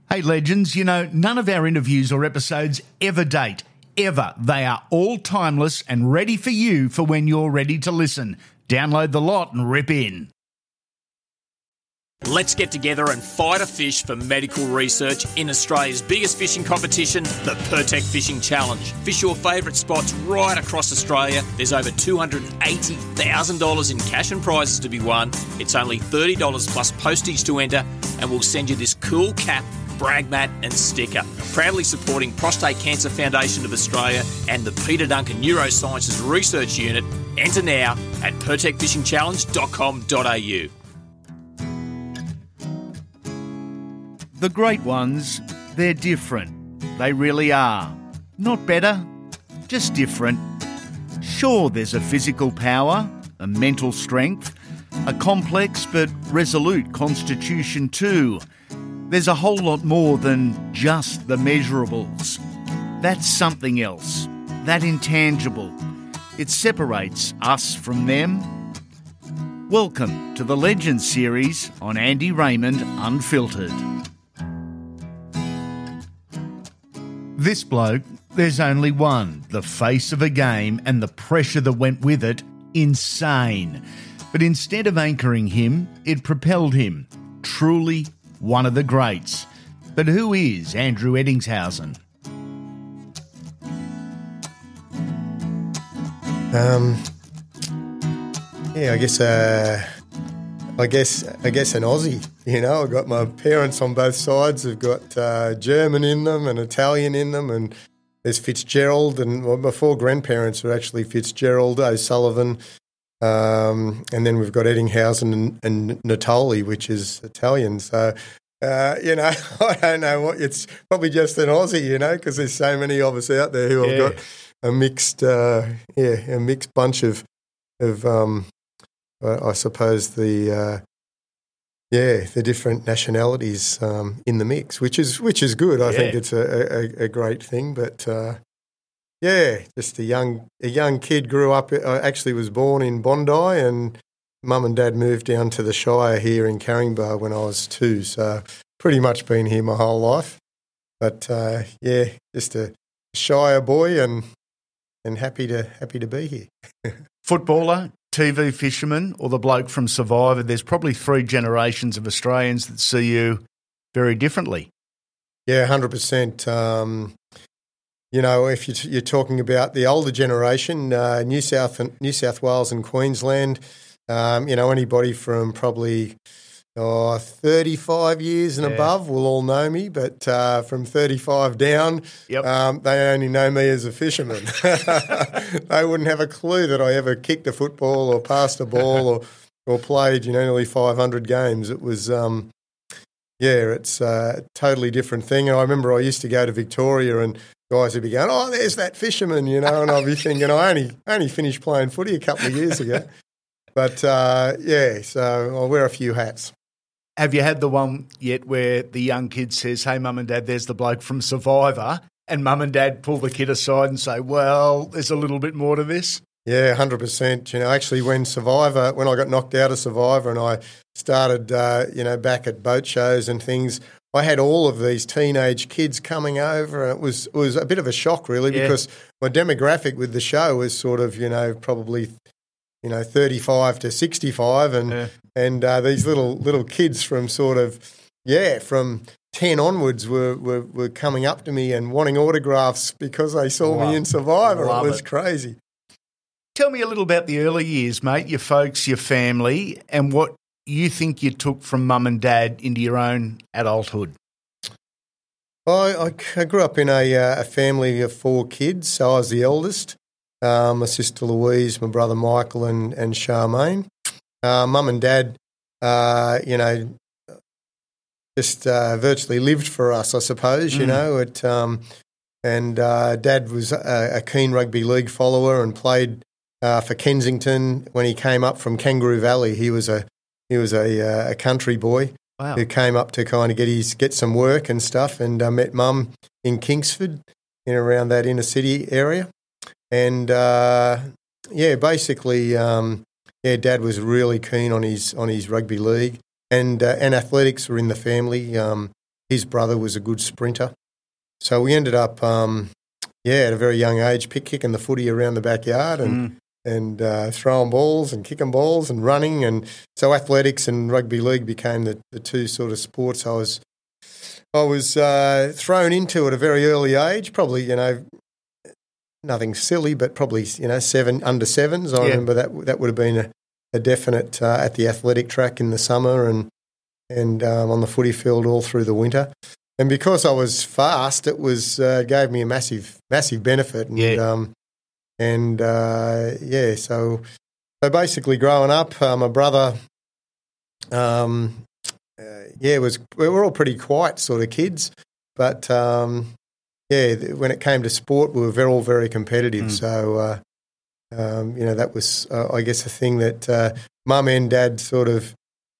Hey, legends, none of our interviews or episodes ever date. Ever. They are all timeless and ready for you for when you're ready to listen. Download the lot and rip in. Let's get together and fight a fish for medical research in Australia's biggest fishing competition, the Pertec Fishing Challenge. Fish your favourite spots right across Australia. There's over $280,000 in cash and prizes to be won. It's only $30 plus postage to enter, and we'll send you this cool cap, brag mat and sticker. Proudly supporting Prostate Cancer Foundation of Australia and the Peter Duncan Neurosciences Research Unit. Enter now at pertecfishingchallenge.com.au. The great ones, they're different. They really are. Not better, just different. Sure, there's a physical power, a mental strength, a complex but resolute constitution too. There's a whole lot more than just the measurables. That's something else, that intangible. It separates us from them. Welcome to the Legends series on Andy Raymond Unfiltered. This bloke, there's only one. The face of a game and the pressure that went with it, insane. But instead of anchoring him, it propelled him. Truly one of the greats. But who is Andrew Eddingshausen? I guess an Aussie. I've got my parents on both sides. I've got German in them and Italian in them, and there's Fitzgerald, and my four grandparents are actually Fitzgerald, O'Sullivan, and then we've got Eddingshausen and Natoli, which is Italian. So, I don't know what, it's probably just an Aussie, because there's so many of us out there who have got a mixed bunch of I suppose the different nationalities in the mix, which is good. I think it's a great thing. But just a young kid, grew up. I actually was born in Bondi, and Mum and Dad moved down to the Shire here in Caringbah when I was 2. So pretty much been here my whole life. But just a Shire boy and happy to be here. Footballer, TV fisherman, or the bloke from Survivor? There's probably 3 generations of Australians that see you very differently. Yeah, 100%. If you're talking about the older generation, New South Wales and Queensland, anybody from probably 35 years and above will all know me, but from 35 down, they only know me as a fisherman. They wouldn't have a clue that I ever kicked a football or passed a ball or played, nearly 500 games. It was, it's a totally different thing. And I remember I used to go to Victoria and guys would be going, "Oh, there's that fisherman," and I'd be thinking, I only finished playing footy a couple of years ago. But, so I'll wear a few hats. Have you had the one yet where the young kid says, "Hey, Mum and Dad, there's the bloke from Survivor," and Mum and Dad pull the kid aside and say, "Well, there's a little bit more to this"? Yeah, 100%. Actually, when I got knocked out of Survivor and I started, back at boat shows and things, I had all of these teenage kids coming over, and it was a bit of a shock, really, because my demographic with the show was sort of, probably 35 to 65, and these little kids from from 10 onwards were coming up to me and wanting autographs because they saw me in Survivor. It was crazy. Tell me a little about the early years, mate, your folks, your family, and what you think you took from Mum and Dad into your own adulthood. I grew up in a family of 4 kids, so I was the eldest. My sister Louise, my brother Michael, and Charmaine. Mum and Dad, just virtually lived for us, I suppose. And Dad was a keen rugby league follower and played for Kensington when he came up from Kangaroo Valley. He was a country boy who came up to kind of get some work and stuff, and met Mum in Kingsford, around that inner city area. And basically, Dad was really keen on his rugby league, and athletics were in the family. his brother was a good sprinter. So we ended up, at a very young age, kicking the footy around the backyard and throwing balls and kicking balls and running. And so athletics and rugby league became the two sort of sports I was thrown into at a very early age, probably, nothing silly, but probably, under sevens. I remember that would have been a definite at the athletic track in the summer and on the footy field all through the winter. And because I was fast, it gave me a massive benefit. So basically growing up, my brother, we were all pretty quiet sort of kids, but when it came to sport, we were all very competitive. So, that was, I guess, a thing that mum and dad sort of,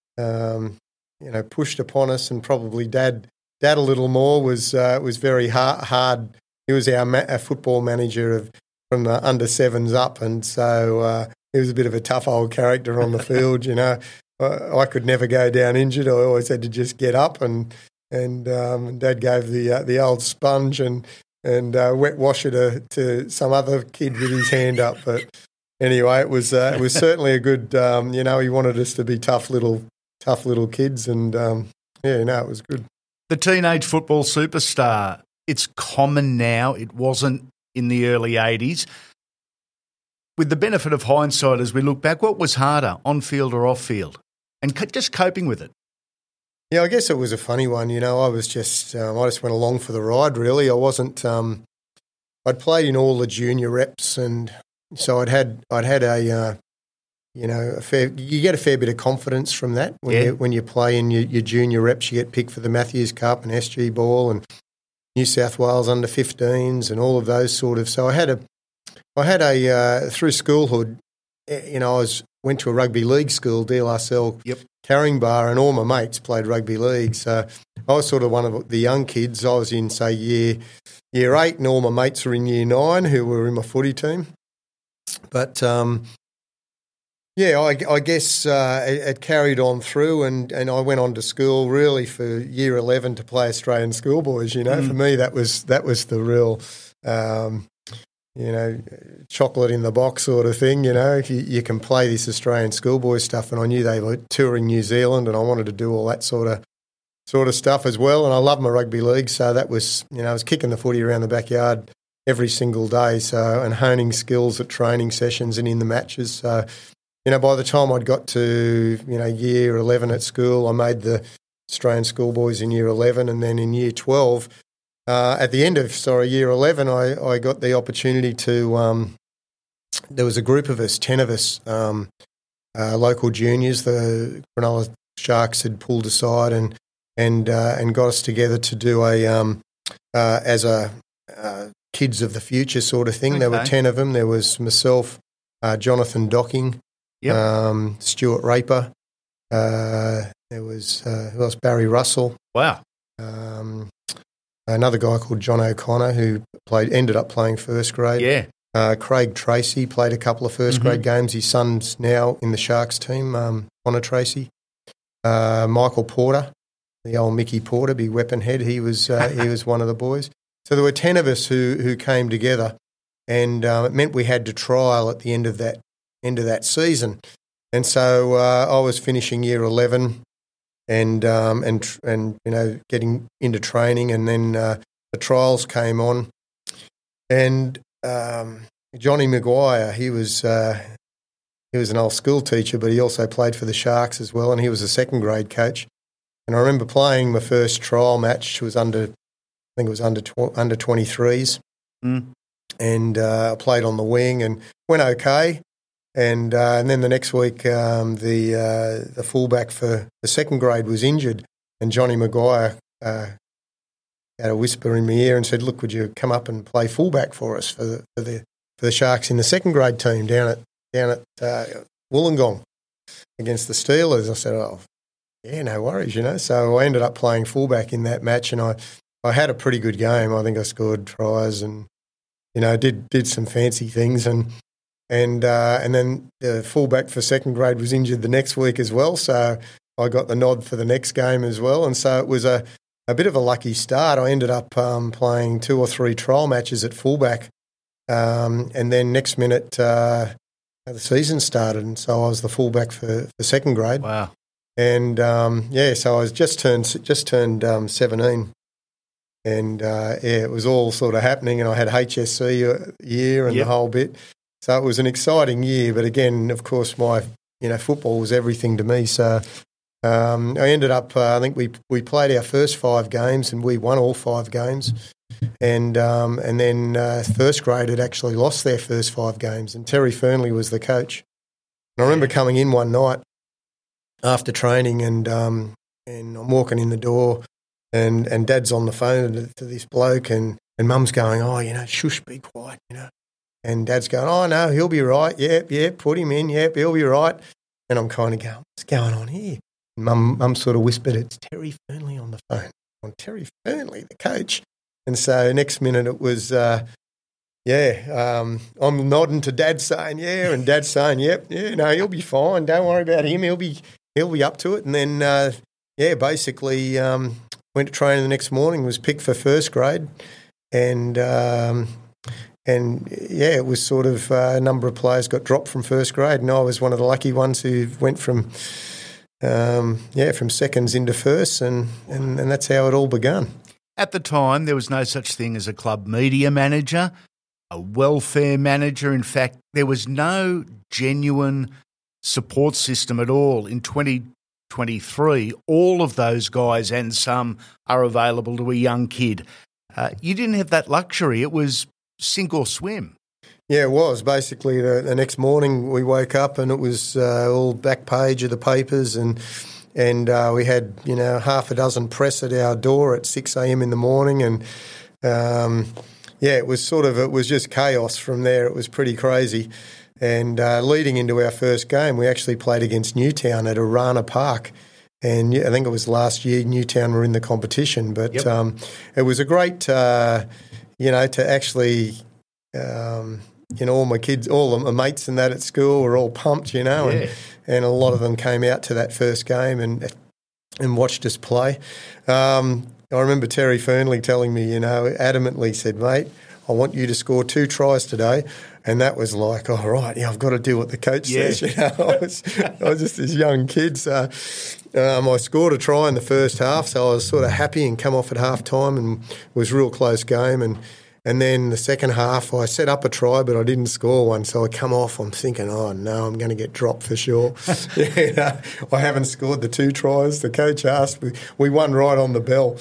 pushed upon us, and probably dad a little more was very hard. He was our football manager from the under sevens up, and so he was a bit of a tough old character on the field. I could never go down injured. I always had to just get up, and Dad gave the old sponge and wet wash it to some other kid with his hand up. But anyway, it was certainly a good. He wanted us to be tough little kids, and it was good. The teenage football superstar, it's common now. It wasn't in the early 80s. With the benefit of hindsight, as we look back, what was harder, on-field or off-field? And just coping with it. Yeah, I guess it was a funny one. I was just I just went along for the ride, really. I wasn't I'd played in all the junior reps, and so I'd had a you get a fair bit of confidence from that when you play in your junior reps. You get picked for the Matthews Cup and SG Ball and New South Wales under 15s and all of those sort of. So I had a through schoolhood. Went to a rugby league school, DLRSL, Carringbar, and all my mates played rugby league. So I was sort of one of the young kids. I was in, say, year 8, and all my mates were in year 9 who were in my footy team. But I guess it carried on through, and I went on to school really for year 11 to play Australian schoolboys. For me that was the real, chocolate in the box sort of thing. You can play this Australian schoolboy stuff, and I knew they were touring New Zealand, and I wanted to do all that sort of stuff as well. And I love my rugby league, so that was I was kicking the footy around the backyard every single day, and honing skills at training sessions and in the matches. So. By the time I'd got to, year 11 at school, I made the Australian schoolboys in year 11, and then in year 12, at the end of, year 11, I got the opportunity to, there was a group of us, 10 of us, local juniors, the Cronulla Sharks had pulled aside and got us together to do as a kids of the future sort of thing. Okay. There were 10 of them. There was myself, Jonathan Docking, Stuart Raper. There was who else? Barry Russell. Wow. Another guy called John O'Connor who ended up playing first grade. Yeah. Craig Tracy played a couple of first grade games. His son's now in the Sharks team. Connor Tracy. Michael Porter, the old Mickey Porter, big weapon head. He was one of the boys. So there were 10 of us who came together, and it meant we had to trial at the end of that season. And so I was finishing year 11 and getting into training, and then the trials came on. And Johnny Maguire, he was an old school teacher, but he also played for the Sharks as well, and he was a second grade coach. And I remember playing my first trial match, which was under 23s, and I played on the wing and went okay. And then the next week, the fullback for the second grade was injured, and Johnny Maguire had a whisper in my ear and said, "Look, would you come up and play fullback for us for the Sharks in the second grade team down at Wollongong against the Steelers?" I said, "Oh, yeah, no worries, So I ended up playing fullback in that match, and I had a pretty good game. I think I scored tries and did some fancy things, and then the fullback for second grade was injured the next week as well, so I got the nod for the next game as well. And so it was a a bit of a lucky start. I ended up playing 2 or 3 trial matches at fullback, and then next minute the season started, and so I was the fullback for second grade. Wow! And so I was just turned 17, and it was all sort of happening, and I had HSC year and the whole bit. So it was an exciting year, but again, of course, my football was everything to me. So I ended up, I think we played our first 5 games and we won all 5 games. And then first grade had actually lost their first 5 games, and Terry Fernley was the coach. And I remember coming in one night after training, and I'm walking in the door, and Dad's on the phone to this bloke, and Mum's going, shush, be quiet, And Dad's going, oh, no, he'll be right. Yep, put him in. Yep, he'll be right. And I'm kind of going, what's going on here? And Mum sort of whispered, it's Terry Fernley on the phone. Terry Fernley, the coach. And so next minute it was, I'm nodding to Dad saying, yeah, and Dad's saying, yep, he'll be fine. Don't worry about him. He'll be up to it. And then, basically went to training the next morning, was picked for first grade, and it was sort of a number of players got dropped from first grade, and I was one of the lucky ones who went from seconds into first, and that's how it all begun. At the time, there was no such thing as a club media manager, a welfare manager. In fact, there was no genuine support system at all. In 2023, all of those guys and some are available to a young kid. You didn't have that luxury. It was sink or swim. Yeah, it was. Basically, the next morning we woke up and it was all back page of the papers, and we had half a dozen press at our door at 6 a.m. in the morning, and it was just chaos from there. It was pretty crazy. And leading into our first game, we actually played against Newtown at Arana Park. And I think it was last year Newtown were in the competition. But it was a great, to actually, all my kids, all my mates and that at school were all pumped, and a lot of them came out to that first game and watched us play. I remember Terry Fernley telling me, adamantly said, mate, I want you to score 2 tries today. And that was like, all right, I've got to do what the coach says. I was just this young kid. So I scored a try in the first half, so I was sort of happy and come off at half time, and it was a real close game. And then the second half, I set up a try, but I didn't score one. So I come off, I'm thinking, oh, no, I'm going to get dropped for sure. I haven't scored the 2 tries. The coach asked me. We won right on the bell.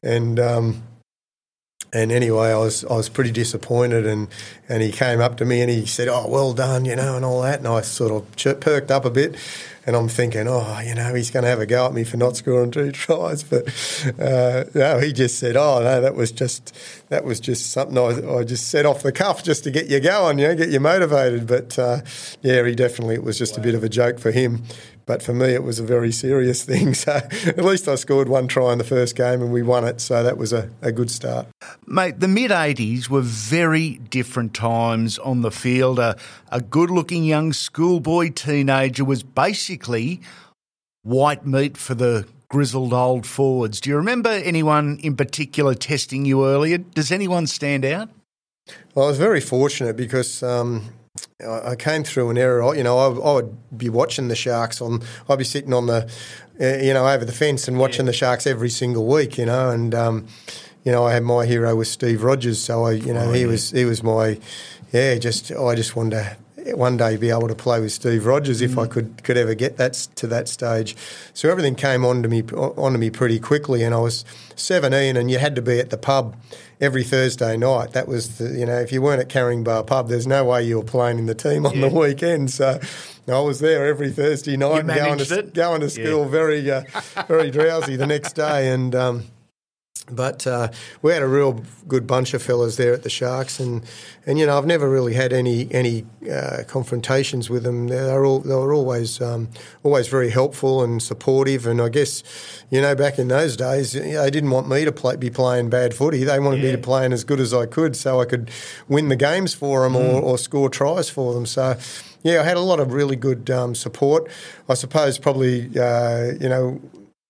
And anyway, I was pretty disappointed, and he came up to me and he said, oh, well done, and all that. And I sort of perked up a bit, and I'm thinking, he's going to have a go at me for not scoring 2 tries. But no, he just said, oh, no, that was just something I just said off the cuff just to get you going, get you motivated. But, it was just a bit of a joke for him. But for me, it was a very serious thing. So at least I scored 1 try in the first game and we won it. So that was a good start. Mate, the mid-'80s were very different times on the field. A good-looking young schoolboy teenager was basically white meat for the grizzled old forwards. Do you remember anyone in particular testing you earlier? Does anyone stand out? Well, I was very fortunate because I came through an era. I would be watching the Sharks I'd be sitting on the, over the fence and watching the Sharks every single week. And I had my hero was Steve Rogers. So he was my, I just wanted to one day be able to play with Steve Rogers if I could ever get to that stage. So everything came onto me pretty quickly, and I was 17, and you had to be at the pub every Thursday night. That was if you weren't at Caringbah Pub, there's no way you were playing in the team on the weekend. So I was there every Thursday night and going to school very very drowsy the next day, and. But we had a real good bunch of fellas there at the Sharks, and I've never really had any confrontations with them. They were always very helpful and supportive. And I guess back in those days, they didn't want me to be playing bad footy. They wanted me to play as good as I could, so I could win the games for them or score tries for them. So. Yeah, I had a lot of really good support. I suppose probably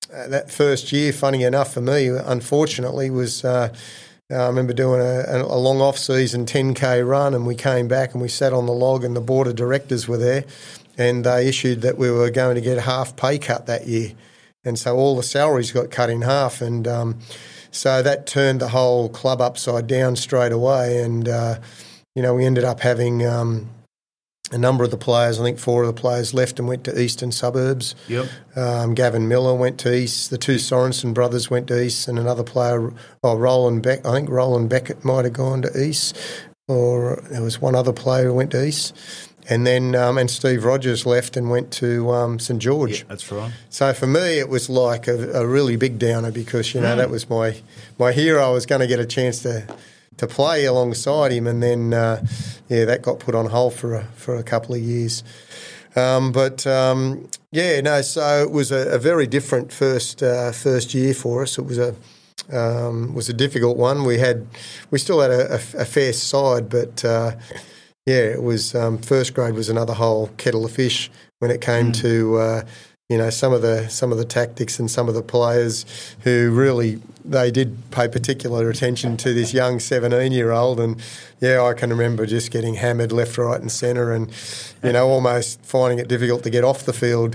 that first year, funny enough for me, unfortunately, was I remember doing a long off-season 10K run, and we came back and we sat on the log and the board of directors were there, and they issued that we were going to get a half pay cut that year. And so all the salaries got cut in half, and so that turned the whole club upside down straight away. And, we ended up having a number of the players, I think 4 of the players left and went to eastern suburbs. Yep. Gavin Miller went to East. The 2 Sorensen brothers went to East, and another player, Roland Beck. I think Roland Beckett might have gone to East, or there was one other player who went to East. And then and Steve Rogers left and went to St George. Yeah, that's right. So for me, it was like a really big downer because that was my hero. I was going to get a chance to play alongside him, and then that got put on hold for a couple of years. So it was a very different first year for us. It was a difficult one. We still had a fair side, but. It was first grade was another whole kettle of fish when it came to some of the tactics and some of the players who really they did pay particular attention to this young 17-year-old, and I can remember just getting hammered left, right, and centre, and almost finding it difficult to get off the field,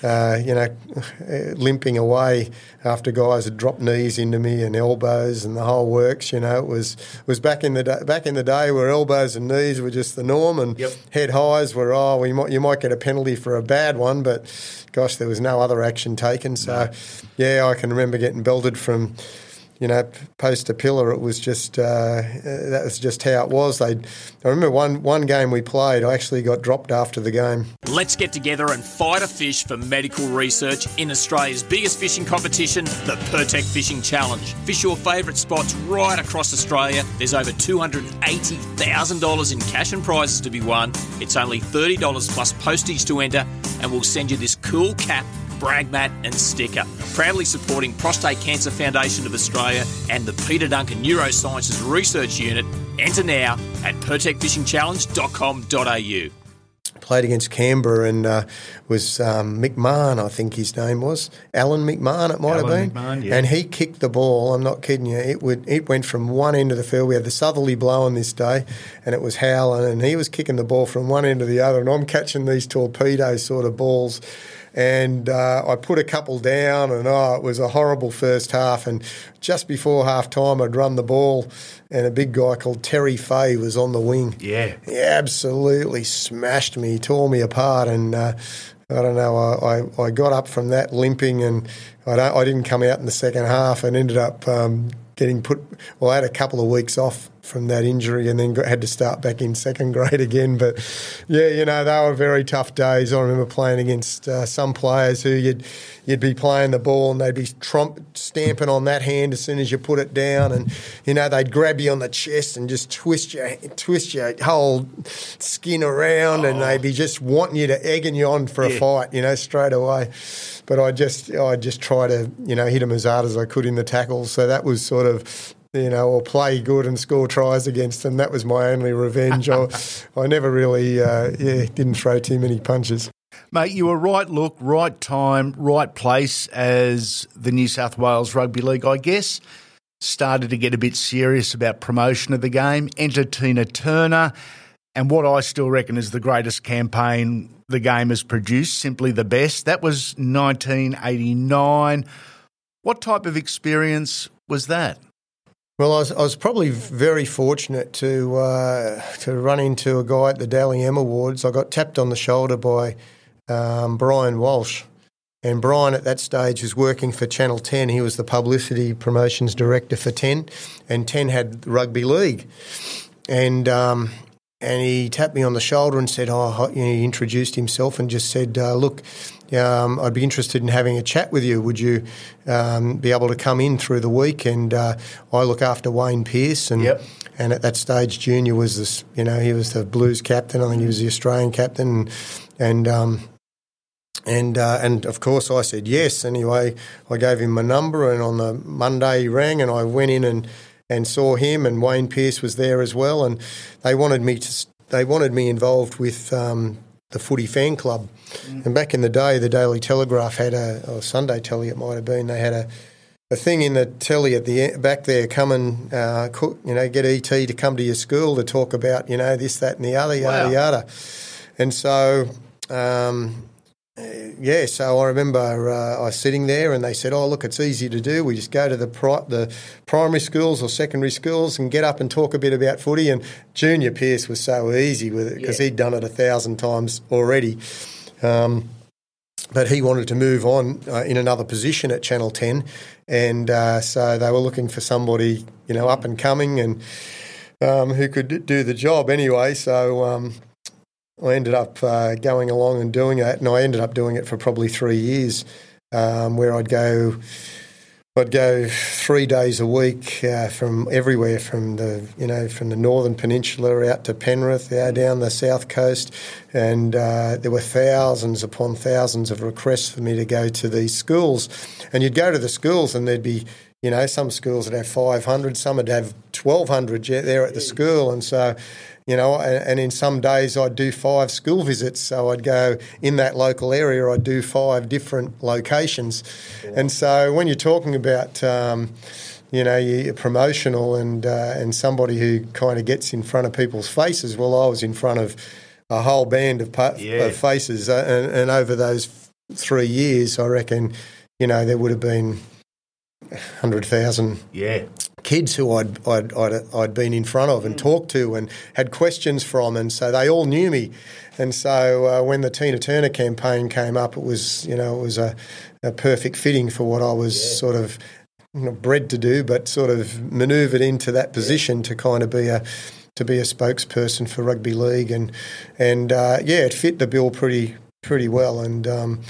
limping away after guys had dropped knees into me and elbows and the whole works. It was back in the day where elbows and knees were just the norm, and head highs were you might get a penalty for a bad one, but gosh, there was no other action taken. So I can remember getting belted from post to pillar. It was just that was just how it was. I remember one game we played, I actually got dropped after the game. Let's get together and fight a fish for medical research in Australia's biggest fishing competition, the Pertec Fishing Challenge. Fish your favourite spots right across Australia. There's over $280,000 in cash and prizes to be won. It's only $30 plus postage to enter, and we'll send you this cool cap, brag mat and sticker. Proudly supporting Prostate Cancer Foundation of Australia and the Peter Duncan Neurosciences Research Unit. Enter now at pertecfishingchallenge.com.au. Played against Canberra and was McMahon, I think his name was. Alan McMahon, it might have been. McMahon, yeah. And he kicked the ball, I'm not kidding you, it went from one end of the field. We had the southerly blowing this day, and it was howling, and he was kicking the ball from one end to the other, and I'm catching these torpedo sort of balls. And I put a couple down, and it was a horrible first half. And just before half time, I'd run the ball, and a big guy called Terry Fay was on the wing. Yeah. He absolutely smashed me, tore me apart, and I don't know, I got up from that limping, and I didn't come out in the second half, and ended up getting put. Well, I had a couple of weeks off from that injury, and then had to start back in second grade again. But they were very tough days. I remember playing against some players who you'd be playing the ball and they'd be stamping on that hand as soon as you put it down, and they'd grab you on the chest and just twist your whole skin around, and they'd be just wanting you to egging you on for a fight, straight away. But I just try to hit them as hard as I could in the tackles. So that was sort of, or play good and score tries against them. That was my only revenge. I never really, didn't throw too many punches. Mate, you were right look, right time, right place as the New South Wales Rugby League, I guess, started to get a bit serious about promotion of the game. Enter Tina Turner, and what I still reckon is the greatest campaign the game has produced, simply the best. That was 1989. What type of experience was that? Well, I was probably very fortunate to run into a guy at the Dally M Awards. I got tapped on the shoulder by Brian Walsh, and Brian at that stage was working for Channel 10. He was the publicity promotions director for 10, and 10 had the rugby league, and he tapped me on the shoulder and said, he introduced himself and just said, look, I'd be interested in having a chat with you. Would you be able to come in through the week? And I look after Wayne Pearce, and at that stage, Junior was this. He was the Blues captain. I think he was the Australian captain, and of course I said yes. Anyway, I gave him my number, and on the Monday he rang, and I went in and saw him, and Wayne Pearce was there as well, and they wanted me involved with the footy fan club. And back in the day, the Daily Telegraph had or Sunday Telly it might have been, they had a thing in the telly at the back there, come and get ET to come to your school to talk about, this, that and the other, yada, yada. And so, so I remember I was sitting there and they said, oh, look, it's easy to do. We just go to the primary schools or secondary schools and get up and talk a bit about footy. And Junior Pearce was so easy with it because he'd done it 1,000 times already. But he wanted to move on in another position at Channel 10. And so they were looking for somebody, up and coming and who could do the job anyway. So I ended up going along and doing that, and I ended up doing it for probably 3 years, where I'd go 3 days a week from everywhere, from the Northern Peninsula out to Penrith, down the south coast, and there were thousands upon thousands of requests for me to go to these schools, and you'd go to the schools and there'd be, some schools would have 500, some would have 1,200 there at the school, and so. And in some days I'd do 5 school visits. So I'd go in that local area, I'd do 5 different locations. Yeah. And so when you're talking about, you're promotional and somebody who kind of gets in front of people's faces, well, I was in front of a whole band of faces. And over those 3 years, I reckon, there would have been 100,000 kids who I'd been in front of and talked to and had questions from, and so they all knew me. And so when the Tina Turner campaign came up, it was a perfect fitting for what I was sort of bred to do, but sort of manoeuvred into that position to kind of be a spokesperson for rugby league, and it fit the bill pretty well. And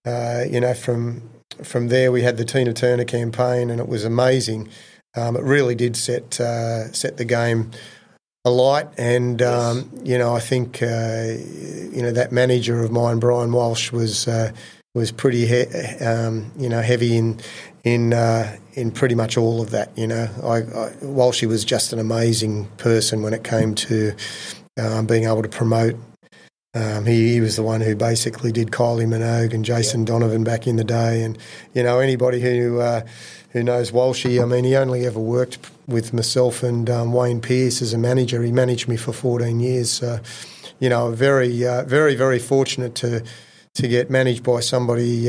from there we had the Tina Turner campaign, and it was amazing. It really did set the game alight, and I think that manager of mine, Brian Walsh, was pretty heavy in pretty much all of that. Walshy was just an amazing person when it came to being able to promote. He was the one who basically did Kylie Minogue and Jason Donovan back in the day, and anybody who knows Walshy, I mean, he only ever worked with myself and Wayne Pearce as a manager. He managed me for 14 years, so very very very fortunate to get managed by somebody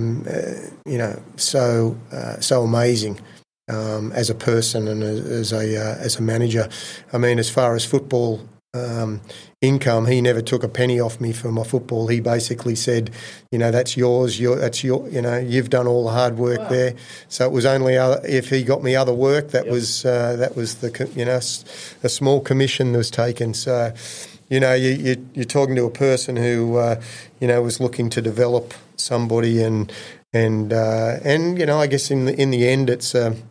so amazing. As a person and as a manager, I mean, as far as football income, he never took a penny off me for my football. He basically said, that's yours. You've done all the hard work there. So it was only if he got me other work that was a small commission that was taken. So you're talking to a person who was looking to develop somebody, and I guess in the end it's.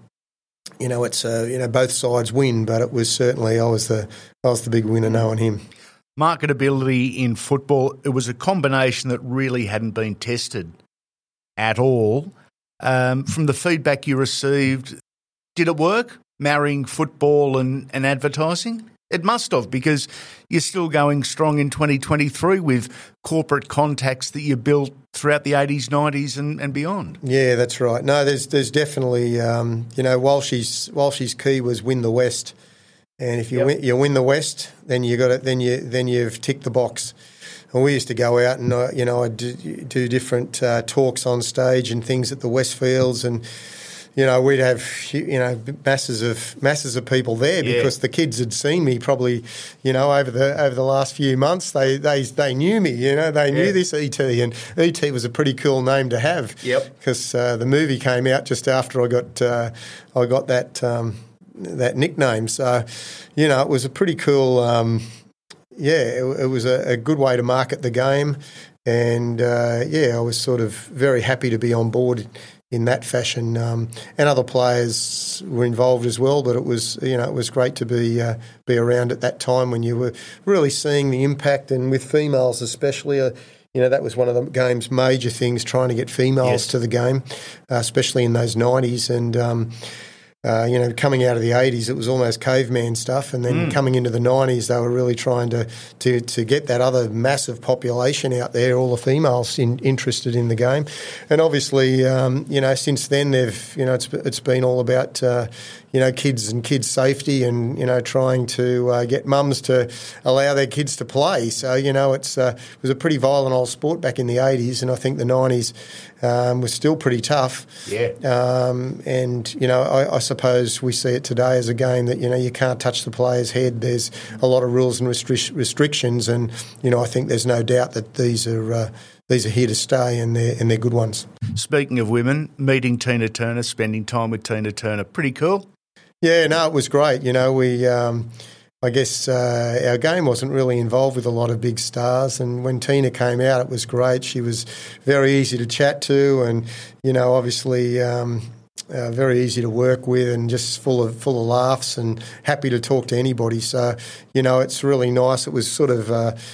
Both sides win, but it was certainly I was the big winner knowing him. Marketability in football, it was a combination that really hadn't been tested at all. From the feedback you received, did it work, marrying football and advertising? It must have, because you're still going strong in 2023 with corporate contacts that you built throughout the 80s, 90s and beyond. Yeah, that's right. No, there's definitely, Walshy's key was win the West. And if you win the West, then you've ticked the box. And we used to go out and I'd do different talks on stage and things at the Westfields, and we'd have masses of people there because the kids had seen me probably over the last few months. They knew me, they knew this ET, and ET was a pretty cool name to have. Yep. Because the movie came out just after I got that nickname. So, it was a pretty cool. It was a good way to market the game, and I was sort of very happy to be on board in that fashion, and other players were involved as well. But it was great to be around at that time when you were really seeing the impact, and with females especially. That was one of the game's major things, trying to get females to the game, especially in those 90s. And coming out of the 80s, it was almost caveman stuff, and then coming into the 90s, they were really trying to get that other massive population out there, all the females interested in the game. And obviously, since then, it's been all about kids and kids' safety, and trying to get mums to allow their kids to play. So it was a pretty violent old sport back in the 80s, and I think the 90s was still pretty tough. Yeah. I suppose we see it today as a game that you can't touch the player's head. There's a lot of rules and restrictions, and I think there's no doubt that these are here to stay, and they're good ones. Speaking of women, meeting Tina Turner, spending time with Tina Turner, pretty cool. Yeah, no, it was great. I guess our game wasn't really involved with a lot of big stars, and when Tina came out, it was great. She was very easy to chat to, and obviously very easy to work with, and just full of laughs, and happy to talk to anybody. So it's really nice. It was sort of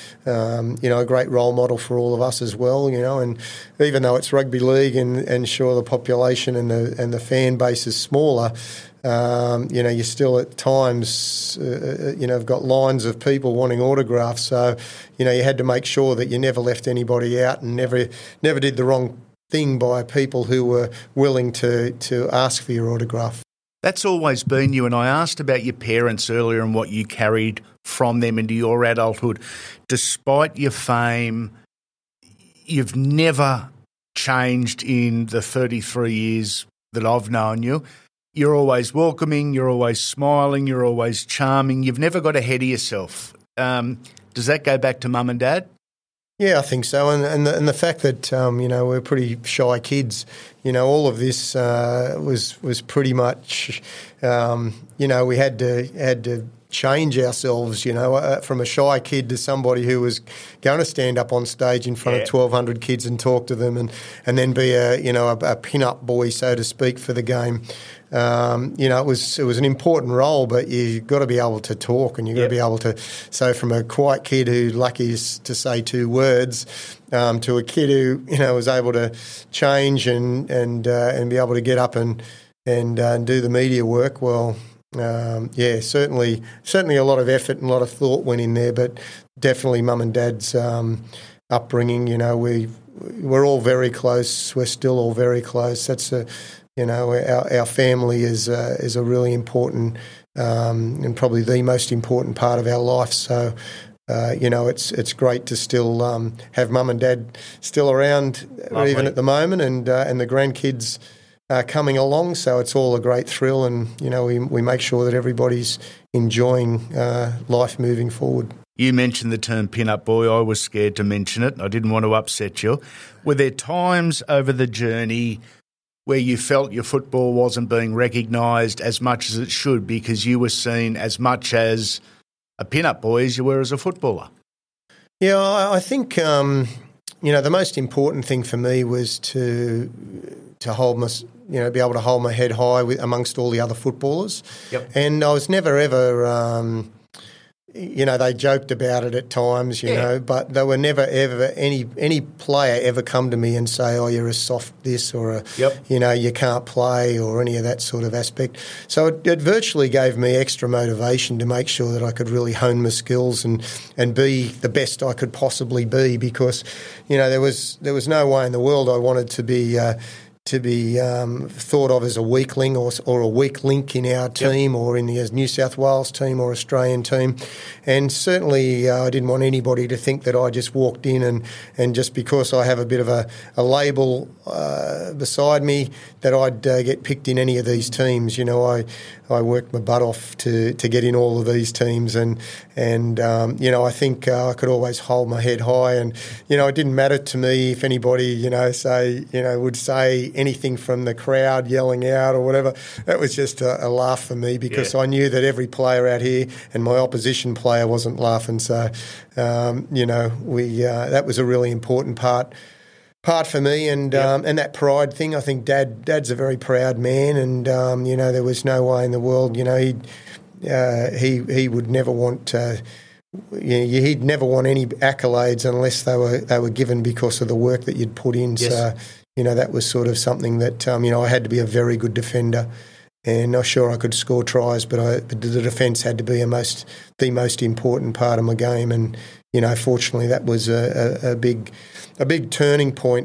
a great role model for all of us as well. And even though it's rugby league, and sure the population and the fan base is smaller. You still at times, have got lines of people wanting autographs. So, you had to make sure that you never left anybody out, and never did the wrong thing by people who were willing to ask for your autograph. That's always been you, and I asked about your parents earlier and what you carried from them into your adulthood. Despite your fame, you've never changed in the 33 years that I've known you. You're always welcoming, you're always smiling, you're always charming. You've never got ahead of yourself. Does that go back to mum and dad? Yeah, I think so. And the fact that, we're pretty shy kids, all of this was pretty much, we had to change ourselves, from a shy kid to somebody who was going to stand up on stage in front of 1,200 kids and talk to them, and then be a pin-up boy, so to speak, for the game. It was an important role, but you've got to be able to talk, and you've got to be able to. So from a quiet kid who's lucky to say 2 words, to a kid who was able to change and be able to get up and do the media work. Well, certainly a lot of effort and a lot of thought went in there, but definitely mum and dad's upbringing. We're all very close. We're still all very close. That's our family is a really important and probably the most important part of our life. So, it's great to still have mum and dad still around, Lovely. Even at the moment, and the grandkids coming along. So it's all a great thrill, and we make sure that everybody's enjoying life moving forward. You mentioned the term pin-up boy. I was scared to mention it. I didn't want to upset you. Were there times over the journey where you felt your football wasn't being recognised as much as it should because you were seen as much as a pin-up boy as you were as a footballer? Yeah, I think, the most important thing for me was to hold my, be able to hold my head high amongst all the other footballers. Yep. And I was never ever... they joked about it at times, but they were never ever any player ever come to me and say, "Oh, you're a soft this," or you can't play, or any of that sort of aspect. So it virtually gave me extra motivation to make sure that I could really hone my skills and be the best I could possibly be, because there was no way in the world I wanted to be thought of as a weakling or a weak link in our team, or in the New South Wales team or Australian team. And certainly I didn't want anybody to think that I just walked in and just because I have a bit of a label beside me that I'd get picked in any of these teams. I worked my butt off to get in all of these teams, and I think I could always hold my head high, and it didn't matter to me if anybody would say anything from the crowd yelling out or whatever. That was just a laugh for me, because I knew that every player out here and my opposition player wasn't laughing. So that was a really important part for me, and that pride thing. I think Dad's a very proud man, and there was no way in the world, he would never want he'd never want any accolades unless they were given because of the work that you'd put in. Yes. So that was sort of something that I had to be a very good defender, And I'm sure I could score tries, but the defence had to be the most important part of my game. And fortunately, that was a big turning point.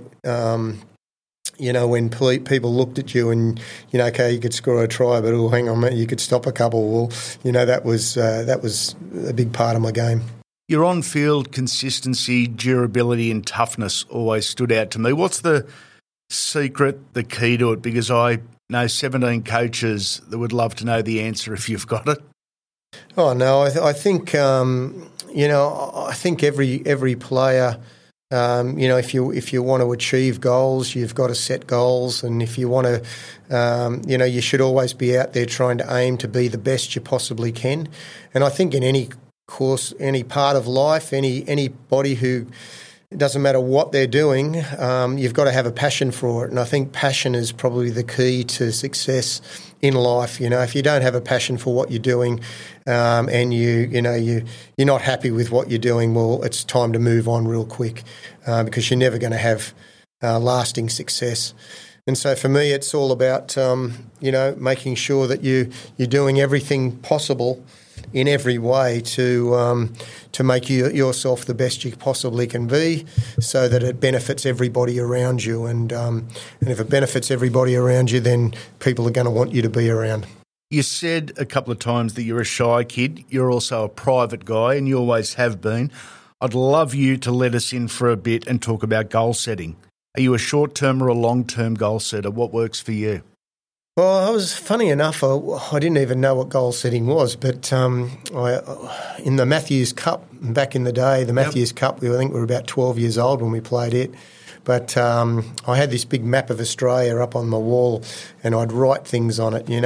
When people looked at you and okay, you could score a try, but hang on, mate, you could stop a couple. Well, that was a big part of my game. Your on-field consistency, durability, and toughness always stood out to me. What's the secret, the key to it? Because I know 17 coaches that would love to know the answer if you've got it. Oh no, I think I think every player, if you want to achieve goals, you've got to set goals, and if you want to, you should always be out there trying to aim to be the best you possibly can. And I think in any course, any part of life, anybody who, it doesn't matter what they're doing, you've got to have a passion for it. And I think passion is probably the key to success in life. If you don't have a passion for what you're doing, and you're not happy with what you're doing, well, it's time to move on real quick, because you're never going to have lasting success. And so for me, it's all about making sure that you're doing everything possible in every way to make yourself the best you possibly can be, so that it benefits everybody around you. And if it benefits everybody around you, then people are going to want you to be around. You said a couple of times that you're a shy kid. You're also a private guy, and you always have been. I'd love you to let us in for a bit and talk about goal setting. Are you a short-term or a long-term goal setter? What works for you? Well, funny enough, I didn't even know what goal setting was, but in the Matthews Cup, back in the day, Matthews Cup, I think we were about 12 years old when we played it. But I had this big map of Australia up on my wall, and I'd write things on it,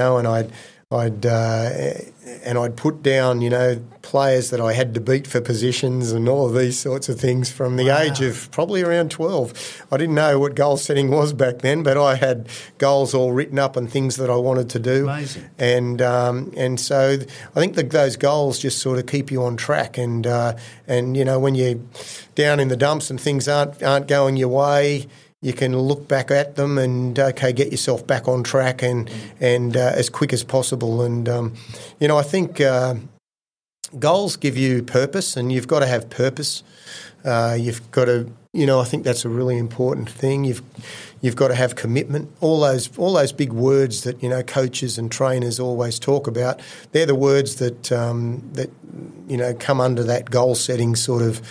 and I'd put down, players that I had to beat for positions and all of these sorts of things from the age of probably around 12. I didn't know what goal setting was back then, but I had goals all written up and things that I wanted to do. Amazing. And so I think those goals just sort of keep you on track. And when you're down in the dumps and things aren't going your way, you can look back at them and, get yourself back on track and as quick as possible. And, I think goals give you purpose, and you've got to have purpose. You've got to, I think that's a really important thing. You've got to have commitment. All those big words that, coaches and trainers always talk about, they're the words that come under that goal setting sort of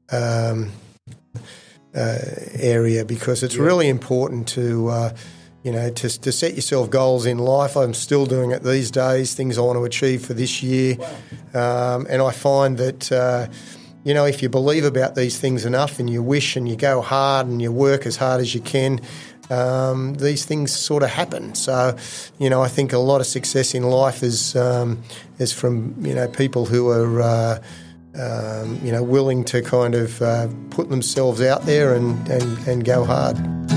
area, because it's really important to set yourself goals in life. I'm still doing it these days, things I want to achieve for this year. Wow. And I find that, if you believe about these things enough and you wish and you go hard and you work as hard as you can, these things sort of happen. So, I think a lot of success in life is from, people who are willing to kind of put themselves out there and go hard.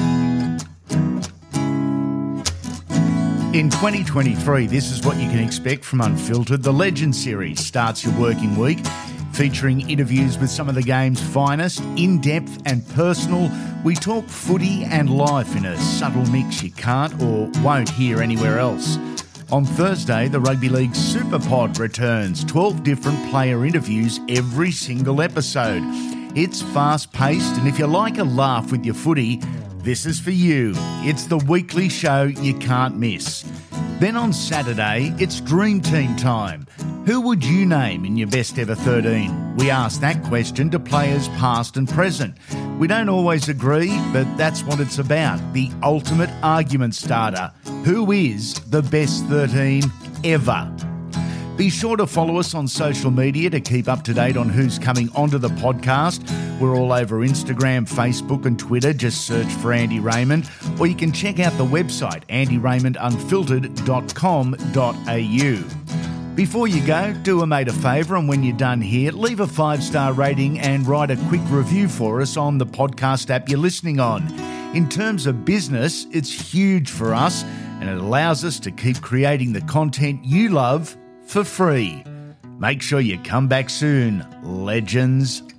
In 2023, this is what you can expect from Unfiltered. The Legend Series starts your working week, featuring interviews with some of the game's finest, in-depth and personal. We talk footy and life in a subtle mix you can't or won't hear anywhere else. On Thursday, the Rugby League Super Pod returns. 12 different player interviews every single episode. It's fast-paced, and if you like a laugh with your footy, this is for you. It's the weekly show you can't miss. Then on Saturday, it's Dream Team time. Who would you name in your best ever 13? We ask that question to players past and present. We don't always agree, but that's what it's about. The ultimate argument starter. Who is the best 13 ever? Be sure to follow us on social media to keep up to date on who's coming onto the podcast. We're all over Instagram, Facebook and Twitter. Just search for Andy Raymond. Or you can check out the website, andyraymondunfiltered.com.au. Before you go, do a mate a favour, and when you're done here, leave a 5-star rating and write a quick review for us on the podcast app you're listening on. In terms of business, it's huge for us, and it allows us to keep creating the content you love for free. Make sure you come back soon, legends.